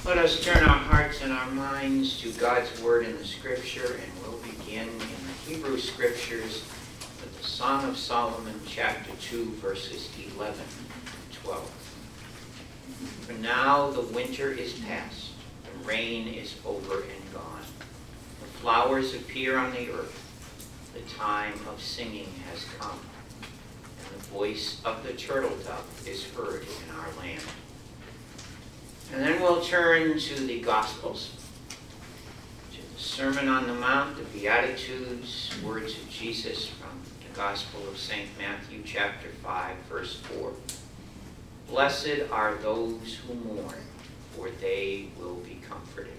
Let us turn our hearts and our minds to God's Word in the Scripture, and we'll begin in the Hebrew Scriptures with the Song of Solomon, chapter 2, verses 11 and 12. For now the winter is past, the rain is over and gone. The flowers appear on the earth, the time of singing has come, and the voice of the turtle dove is heard in our land. And then we'll turn to the Gospels, to the Sermon on the Mount, the Beatitudes, words of Jesus from the Gospel of St. Matthew, chapter 5, verse 4. Blessed are those who mourn, for they will be comforted.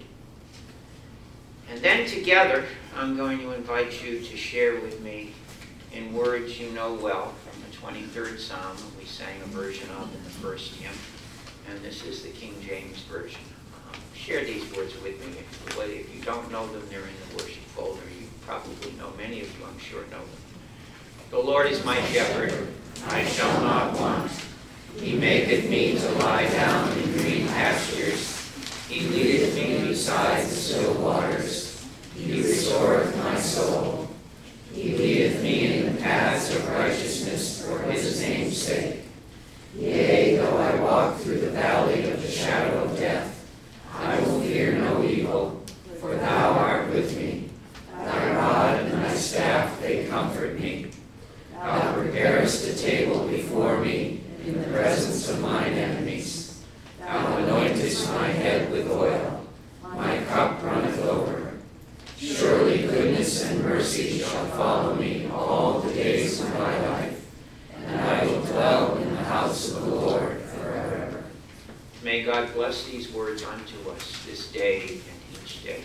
And then together, I'm going to invite you to share with me in words you know well from the 23rd Psalm that we sang a version of in the first hymn. And this is the King James Version. Share these words with me. If you don't know them, they're in the worship folder. You probably know many of you, I'm sure, know them. The Lord is my shepherd, I shall not want. He maketh me to lie down in green pastures. He leadeth me beside the still waters. He restoreth my soul. He leadeth me in the paths of righteousness for his name's sake. Yea, though I walk through the valley of the shadow of death, I will fear no evil, for thou art with me. Thy rod and thy staff, they comfort me. Thou preparest a table before me in the presence of mine enemies. Thou anointest my head with oil. My cup runneth over. Surely goodness and mercy shall follow me all the days of my life, and I will dwell in the house of the Lord forever. May God bless these words unto us this day and each day.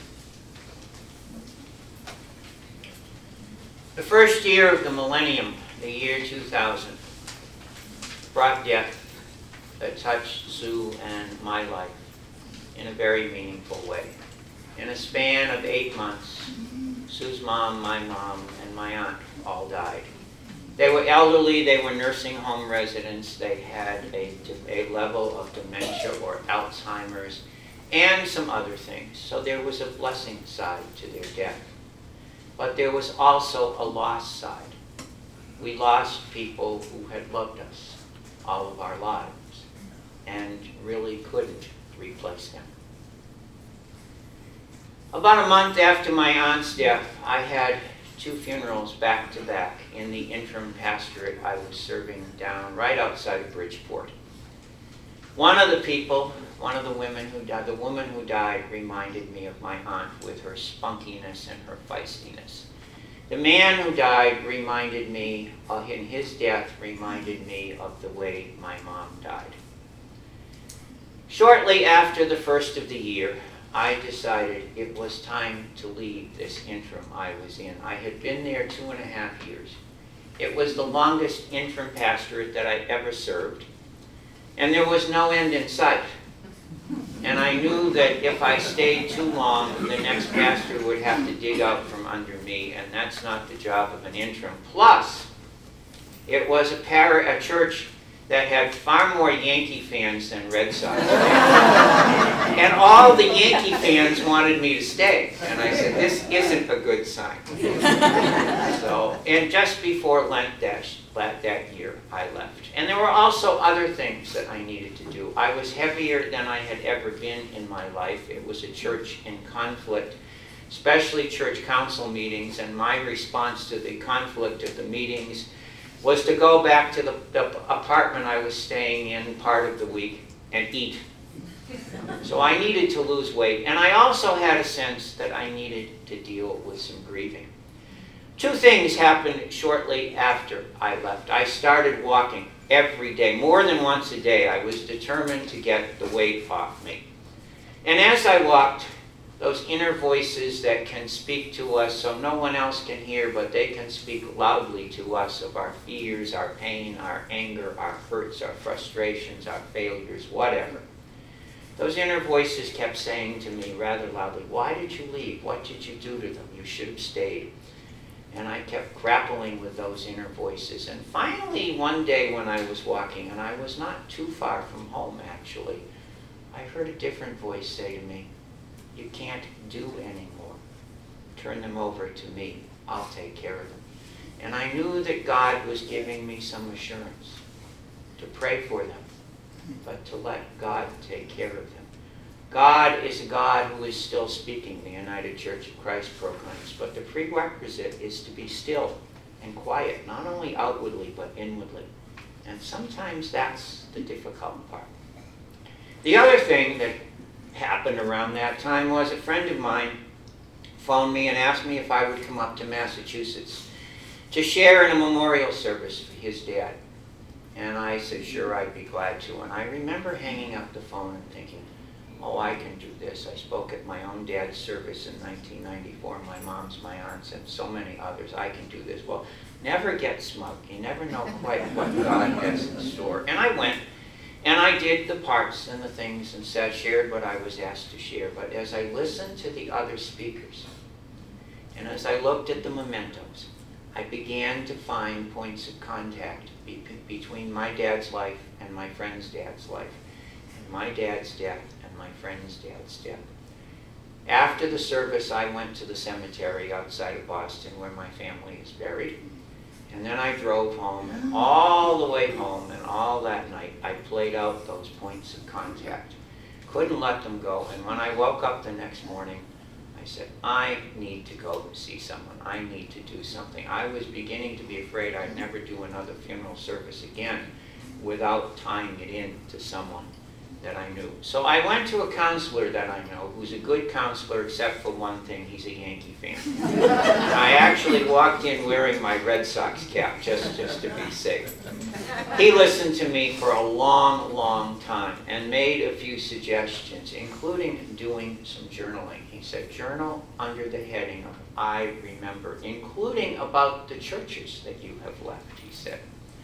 The first year of the millennium, the year 2000, brought death that touched Sue and my life in a very meaningful way. In a span of 8 months, Sue's mom, my mom, and my aunt all died. They were elderly, they were nursing home residents, they had a level of dementia or Alzheimer's, and some other things. So there was a blessing side to their death. But there was also a loss side. We lost people who had loved us all of our lives and really couldn't replace them. About a month after my aunt's death, I had 2 funerals back to back in the interim pastorate I was serving down right outside of Bridgeport. One of the women who died, the woman who died reminded me of my aunt with her spunkiness and her feistiness. The man who died reminded me, in his death, reminded me of the way my mom died. Shortly after the first of the year, I decided it was time to leave this interim I was in. I had been there 2.5 years. It was the longest interim pastorate that I ever served, and there was no end in sight. And I knew that if I stayed too long, the next pastor would have to dig out from under me, and that's not the job of an interim. Plus, it was a church that had far more Yankee fans than Red Sox fans. And all the Yankee fans wanted me to stay. And I said, this isn't a good sign. And just before Lent that year, I left. And there were also other things that I needed to do. I was heavier than I had ever been in my life. It was a church in conflict, especially church council meetings, and my response to the conflict of the meetings was to go back to the apartment I was staying in part of the week and eat. So I needed to lose weight, and I also had a sense that I needed to deal with some grieving. 2 things happened shortly after I left. I started walking every day, more than once a day. I was determined to get the weight off me. And as I walked, those inner voices that can speak to us so no one else can hear, but they can speak loudly to us of our fears, our pain, our anger, our hurts, our frustrations, our failures, whatever. Those inner voices kept saying to me rather loudly, why did you leave? What did you do to them? You should have stayed. And I kept grappling with those inner voices. And finally, one day when I was walking, and I was not too far from home actually, I heard a different voice say to me, "You can't do anymore. Turn them over to me. I'll take care of them." And I knew that God was giving me some assurance to pray for them, but to let God take care of them. God is a God who is still speaking, the United Church of Christ proclaims, but the prerequisite is to be still and quiet, not only outwardly, but inwardly. And sometimes that's the difficult part. The other thing that happened around that time was a friend of mine phoned me and asked me if I would come up to Massachusetts to share in a memorial service for his dad. And I said, sure, I'd be glad to. And I remember hanging up the phone and thinking, oh, I can do this. I spoke at my own dad's service in 1994, my mom's, my aunt's, and so many others. I can do this. Well, never get smug. You never know quite what God has in store. And I went, and I did the parts and the things and shared what I was asked to share. But as I listened to the other speakers, and as I looked at the mementos, I began to find points of contact between my dad's life and my friend's dad's life, and my dad's death and my friend's dad's death. After the service, I went to the cemetery outside of Boston where my family is buried. And then I drove home, and all the way home and all that night, I played out those points of contact. Couldn't let them go. And when I woke up the next morning, I said, I need to go see someone. I need to do something. I was beginning to be afraid I'd never do another funeral service again without tying it in to someone that I knew. So I went to a counselor that I know, who's a good counselor except for one thing, he's a Yankee fan. I actually walked in wearing my Red Sox cap just to be safe. He listened to me for a long, long time and made a few suggestions, including doing some journaling. He said, journal under the heading of I remember, including about the churches that you have left, he said.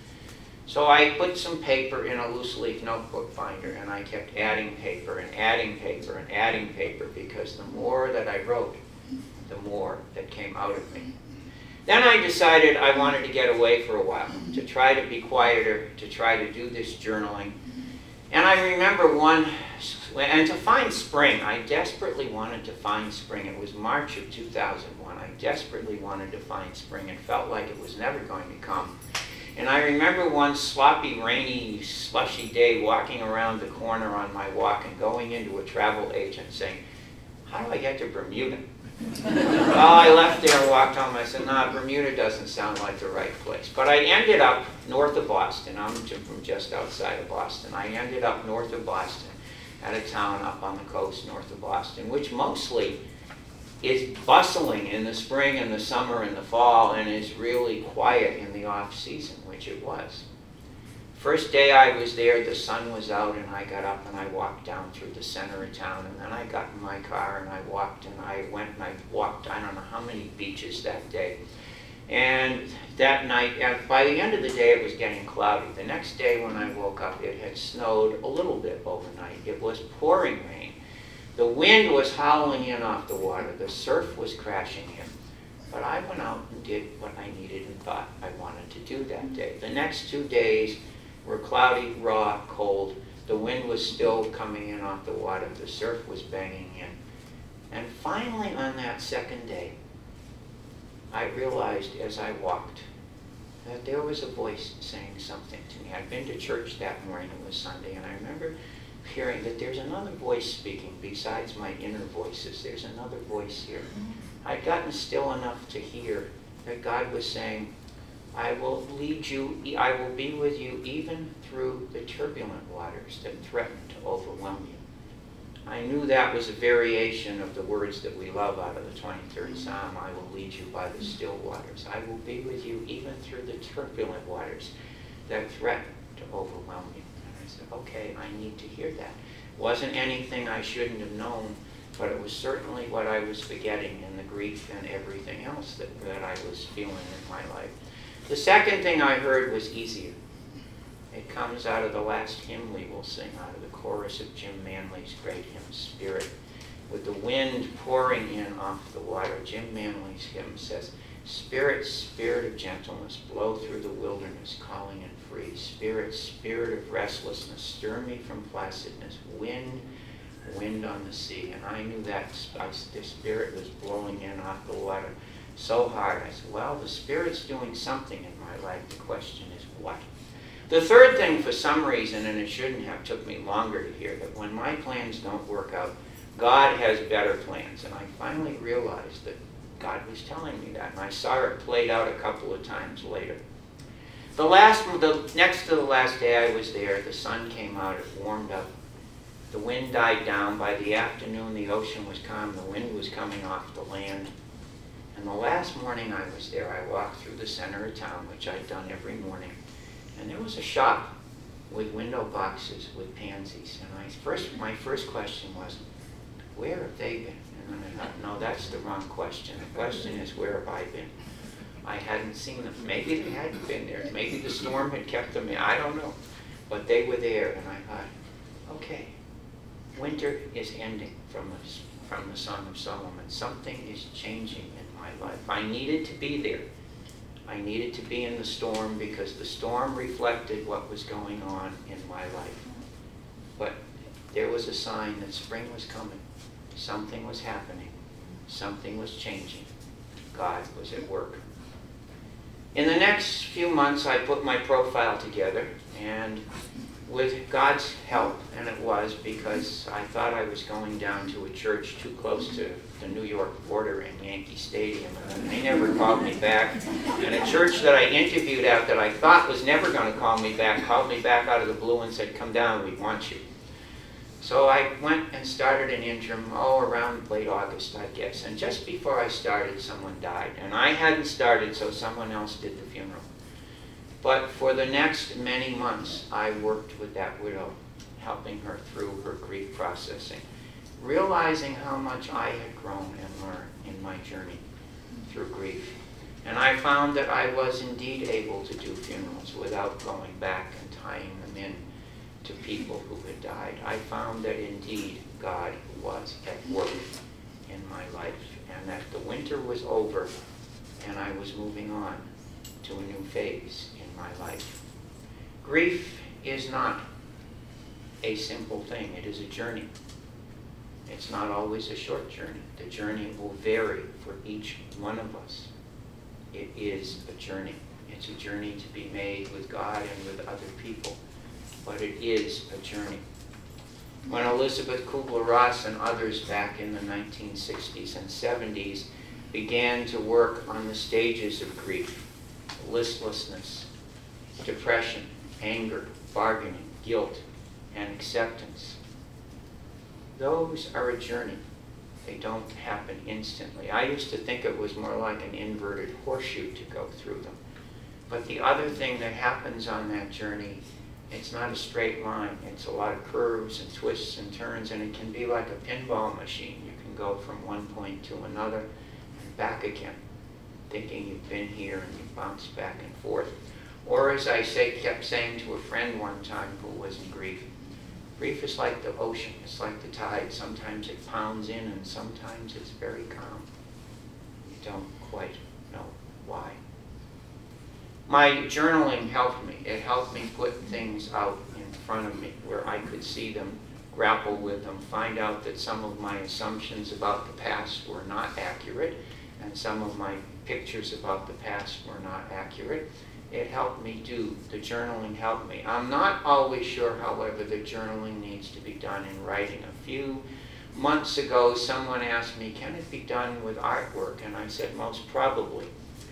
So I put some paper in a loose leaf notebook binder, and I kept adding paper and adding paper and adding paper, because the more that I wrote, the more that came out of me. Then I decided I wanted to get away for a while, to try to be quieter, to try to do this journaling. And I remember and to find spring, I desperately wanted to find spring. It was March of 2001. I desperately wanted to find spring and felt like it was never going to come. And I remember one sloppy, rainy, slushy day walking around the corner on my walk and going into a travel agent saying, how do I get to Bermuda? Well, I left there and walked home. I said, nah, Bermuda doesn't sound like the right place. But I ended up north of Boston. I'm from just outside of Boston. I ended up north of Boston at a town up on the coast north of Boston, which mostly is bustling in the spring and the summer and the fall and is really quiet in the off-season, which it was. First day I was there, the sun was out, and I got up and I walked down through the center of town, and then I got in my car and I walked and I walked I don't know how many beaches that day. And that night, by the end of the day, it was getting cloudy. The next day when I woke up, it had snowed a little bit overnight. It was pouring rain. The wind was howling in off the water. The surf was crashing in. But I went out and did what I needed and thought I wanted to do that day. The next 2 days were cloudy, raw, cold. The wind was still coming in off the water. The surf was banging in. And finally, on that second day, I realized as I walked that there was a voice saying something to me. I'd been to church that morning. It was Sunday, and I remember hearing that there's another voice speaking besides my inner voices. There's another voice here. I'd gotten still enough to hear that God was saying, I will lead you, I will be with you even through the turbulent waters that threaten to overwhelm you. I knew that was a variation of the words that we love out of the 23rd Psalm. I will lead you by the still waters. I will be with you even through the turbulent waters that threaten to overwhelm you. And I said, okay, I need to hear that. Wasn't anything I shouldn't have known, but it was certainly what I was forgetting in the grief and everything else that I was feeling in my life. The second thing I heard was easier. It comes out of the last hymn we will sing, out of the chorus of Jim Manley's great hymn, Spirit. With the wind pouring in off the water, Jim Manley's hymn says, Spirit, Spirit of gentleness, blow through the wilderness, calling and free. Spirit, Spirit of restlessness, stir me from placidness. Wind, wind on the sea. And I knew that the Spirit was blowing in off the water so hard. I said, well, the Spirit's doing something in my life. The question is what? The third thing, for some reason, and it shouldn't have took me longer to hear, that when my plans don't work out, God has better plans. And I finally realized that God was telling me that. And I saw it played out a couple of times later. Next to the last day I was there, the sun came out, it warmed up. The wind died down. By the afternoon, the ocean was calm. The wind was coming off the land. And the last morning I was there, I walked through the center of town, which I'd done every morning. And there was a shop with window boxes with pansies. And my first question was, where have they been? And I thought, no, that's the wrong question. The question is, where have I been? I hadn't seen them. Maybe they hadn't been there. Maybe the storm had kept them in. I don't know. But they were there, and I thought, okay, winter is ending from the Song of Solomon. Something is changing in my life. I needed to be there. I needed to be in the storm because the storm reflected what was going on in my life. But there was a sign that spring was coming. Something was happening. Something was changing. God was at work. In the next few months, I put my profile together, and with God's help, and it was because I thought I was going down to a church too close to the New York border in Yankee Stadium, and they never called me back. And a church that I interviewed at that I thought was never going to called me back out of the blue and said, come down, we want you. So I went and started an interim, around late August, I guess. And just before I started, someone died. And I hadn't started, so someone else did the funeral. But for the next many months, I worked with that widow, helping her through her grief processing, realizing how much I had grown and learned in my journey through grief. And I found that I was indeed able to do funerals without going back and tying them in to people who had died. I found that indeed God was at work in my life, and that the winter was over and I was moving on to a new phase in my life. Grief is not a simple thing. It is a journey. It's not always a short journey. The journey will vary for each one of us. It is a journey. It's a journey to be made with God and with other people. But it is a journey. When Elisabeth Kubler-Ross and others back in the 1960s and 70s began to work on the stages of grief, listlessness, depression, anger, bargaining, guilt, and acceptance, those are a journey. They don't happen instantly. I used to think it was more like an inverted horseshoe to go through them. But the other thing that happens on that journey, it's not a straight line. It's a lot of curves and twists and turns, and it can be like a pinball machine. You can go from one point to another and back again, thinking you've been here, and you bounce back and forth. Or as I kept saying to a friend one time who was in grief, grief is like the ocean. It's like the tide. Sometimes it pounds in, and sometimes it's very calm. You don't quite know why. My journaling helped me. It helped me put things out in front of me where I could see them, grapple with them, find out that some of my assumptions about the past were not accurate, and some of my pictures about the past were not accurate. It helped me the journaling helped me. I'm not always sure, however, that journaling needs to be done in writing. A few months ago, someone asked me, can it be done with artwork? And I said, most probably.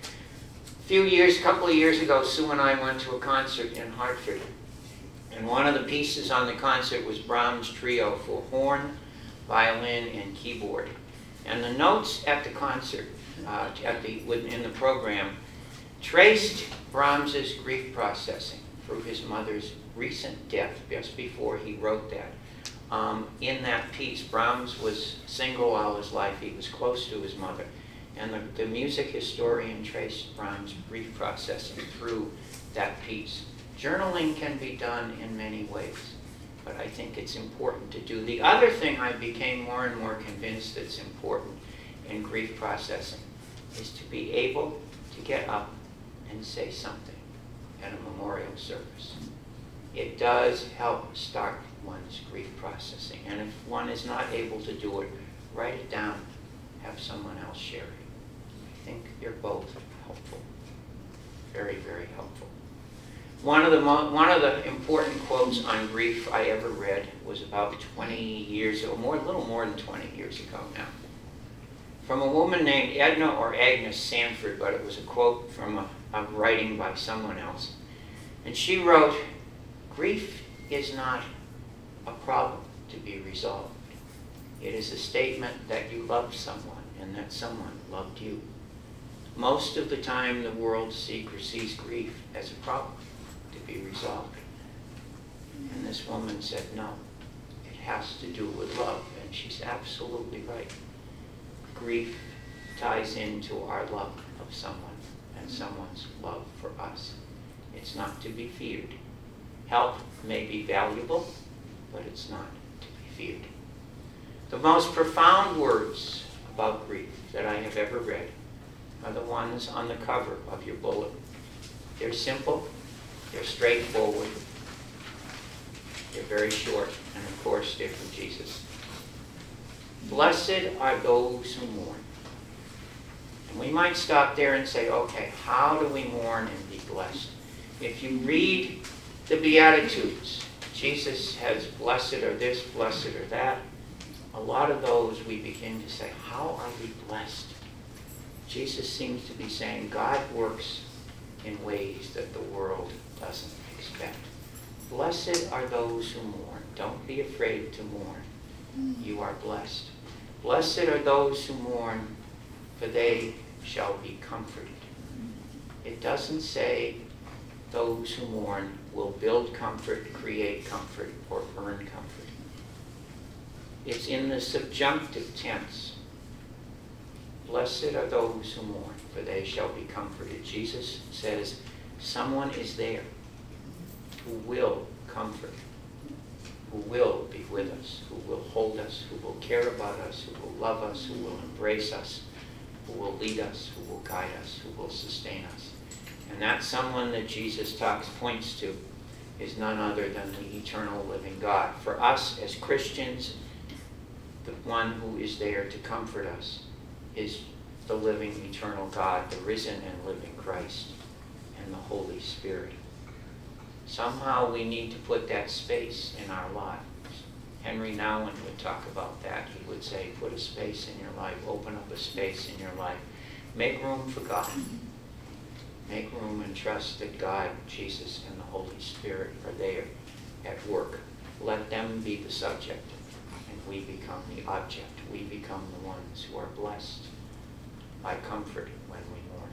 A couple of years ago, Sue and I went to a concert in Hartford. And one of the pieces on the concert was Brahms' Trio for horn, violin, and keyboard. And the notes at the concert, in the program, traced Brahms' grief processing through his mother's recent death, just before he wrote that. In that piece, Brahms was single all his life. He was close to his mother. And the music historian traced Brahms' grief processing through that piece. Journaling can be done in many ways, but I think it's important to do. The other thing I became more and more convinced that's important in grief processing is to be able to get up and say something at a memorial service. It does help start one's grief processing. And if one is not able to do it, write it down. Have someone else share it. I think they're both helpful. Very, very helpful. One of the important quotes on grief I ever read was about 20 years ago, a little more than 20 years ago now, from a woman named Edna or Agnes Sanford, but it was a quote from a writing by someone else. And she wrote, "Grief is not a problem to be resolved. It is a statement that you loved someone and that someone loved you. Most of the time the world sees grief as a problem to be resolved." And this woman said, no, it has to do with love. And she's absolutely right. Grief ties into our love of someone and someone's love for us. It's not to be feared. Help may be valuable, but it's not to be feared. The most profound words about grief that I have ever read are the ones on the cover of your bulletin. They're simple, they're straightforward, they're very short, and of course they're from Jesus. Blessed are those who mourn. And we might stop there and say, okay, how do we mourn and be blessed? If you read the Beatitudes, Jesus has blessed or this, blessed or that. A lot of those we begin to say, how are we blessed? Jesus seems to be saying God works in ways that the world doesn't expect. Blessed are those who mourn. Don't be afraid to mourn. You are blessed. Blessed are those who mourn, for they shall be comforted. It doesn't say those who mourn will build comfort, create comfort, or earn comfort. It's in the subjunctive tense. Blessed are those who mourn, for they shall be comforted. Jesus says someone is there who will comfort, who will be with us, who will hold us, who will care about us, who will love us, who will embrace us, who will lead us, who will guide us, who will sustain us. And that someone that Jesus points to is none other than the eternal living God. For us as Christians, the one who is there to comfort us is the living eternal God, the risen and living Christ, and the Holy Spirit. Somehow we need to put that space in our lives. Henry Nouwen would talk about that. He would say, put a space in your life, open up a space in your life. Make room for God. Make room and trust that God, Jesus, and the Holy Spirit are there at work. Let them be the subject, and we become the object. We become the ones who are blessed by comfort when we mourn.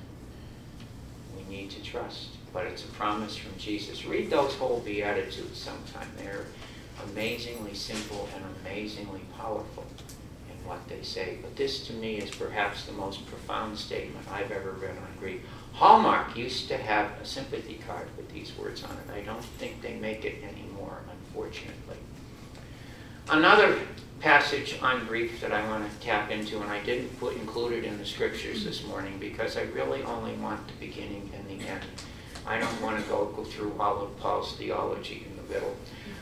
We need to trust, but it's a promise from Jesus. Read those whole Beatitudes sometime. They're amazingly simple and amazingly powerful in what they say. But this to me is perhaps the most profound statement I've ever read on grief. Hallmark used to have a sympathy card with these words on it. I don't think they make it anymore, unfortunately. Another passage on grief that I want to tap into, and I didn't include it in the scriptures this morning because I really only want the beginning and the end. I don't want to go through all of Paul's theology in the middle.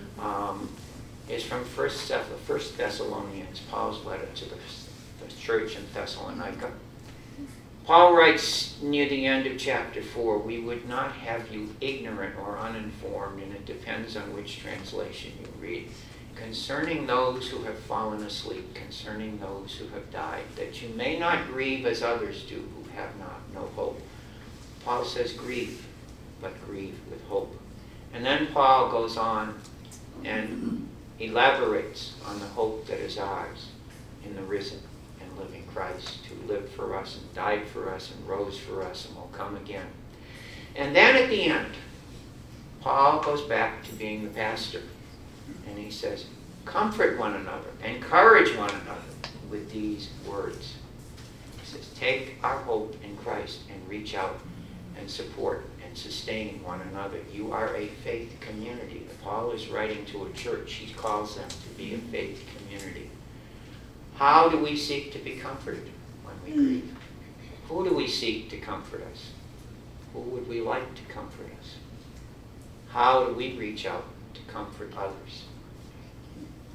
Is from 1 Thessalonians, Paul's letter to the church in Thessalonica. Paul writes near the end of chapter 4, we would not have you ignorant or uninformed, and it depends on which translation you read, concerning those who have fallen asleep, concerning those who have died, that you may not grieve as others do who have no hope. Paul says grieve, but grieve with hope. And then Paul goes on and elaborates on the hope that is ours in the risen and living Christ, who lived for us and died for us and rose for us and will come again. And then at the end, Paul goes back to being the pastor. And he says, comfort one another, encourage one another with these words. He says, take our hope in Christ and reach out and support and sustain one another. You are a faith community. Paul is writing to a church. He calls them to be a faith community. How do we seek to be comforted when we grieve? Who do we seek to comfort us? Who would we like to comfort us? How do we reach out to comfort others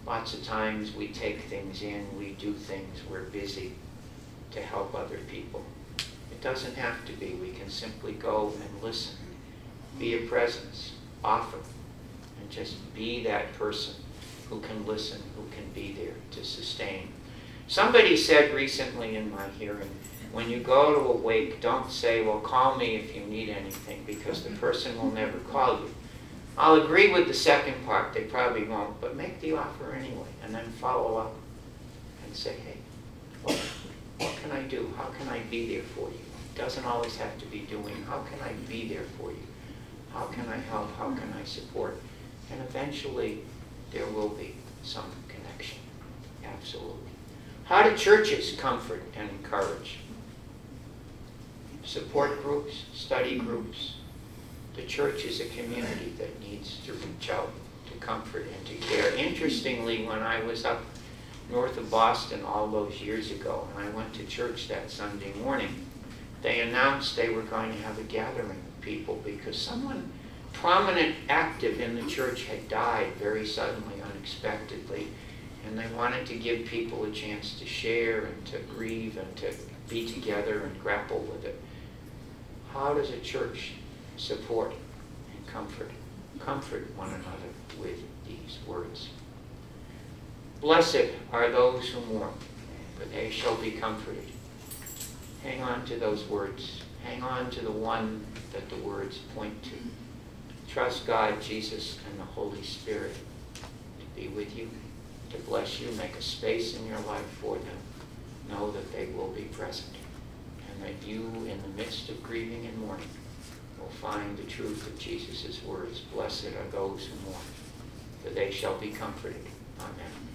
Lots of times we take things in, we do things, we're busy to help other people. It doesn't have to be. We can simply go and listen, be a presence, offer, and just be that person who can listen, who can be there to sustain. Somebody said recently in my hearing, when you go to a wake, don't say, well, call me if you need anything, because the person will never call you. I'll agree with the second part, they probably won't, but make the offer anyway, and then follow up and say, hey, what can I do? How can I be there for you? It doesn't always have to be doing. How can I be there for you? How can I help? How can I support? And eventually, there will be some connection. Absolutely. How do churches comfort and encourage? Support groups, study groups. The church is a community that needs to reach out to comfort and to care. Interestingly, when I was up north of Boston all those years ago, and I went to church that Sunday morning, they announced they were going to have a gathering of people because someone prominent, active in the church had died very suddenly, unexpectedly, and they wanted to give people a chance to share and to grieve and to be together and grapple with it. How does a church support and comfort one another with these words? Blessed are those who mourn, for they shall be comforted. Hang on to those words. Hang on to the one that the words point to. Trust God, Jesus, and the Holy Spirit to be with you, to bless you, make a space in your life for them. Know that they will be present, and that you, in the midst of grieving and mourning, will find the truth of Jesus' words. Blessed are those who mourn, for they shall be comforted. Amen.